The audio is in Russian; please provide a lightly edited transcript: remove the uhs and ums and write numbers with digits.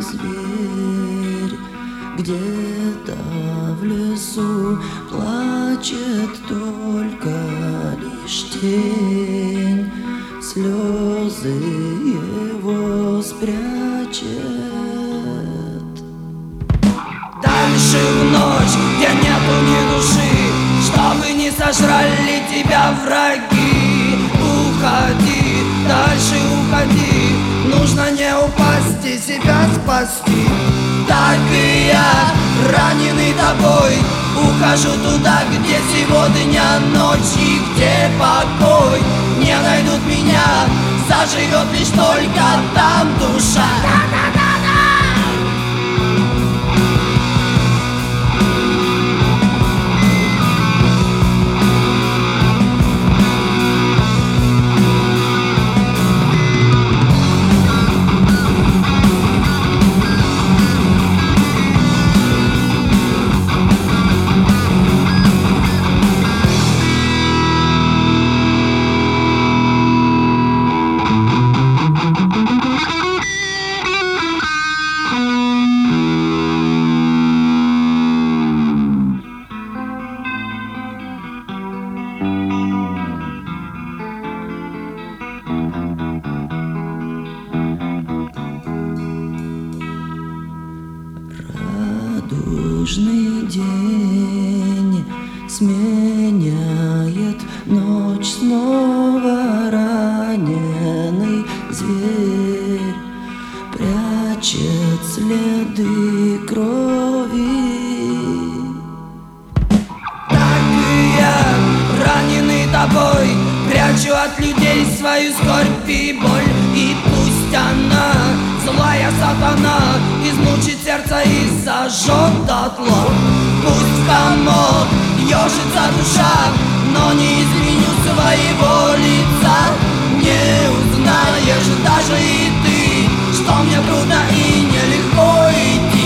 зверь. Где-то в лесу плачет только лишь тень, слезы его спрячет. Дальше в ночь, где нету ни души, чтобы не сожрали тебя враги. Уходи, дальше уходи, нужно не упасть и себя спасти. Так и я, раненый тобой, ухожу туда, где сегодня ночь и где покой. Не найдут меня, заживет лишь только там душа. Радужный день сменяет ночь, снова раненый зверь прячет следы крови. Так и я, раненый тобой, прячу от людей свою скорбь и боль. И пусть она, злая сатана, измучит сердце и сожжет дотла. Пусть в комок ежится душа, но не изменю своего лица. Не узнаешь даже и ты, что мне трудно и нелегко идти.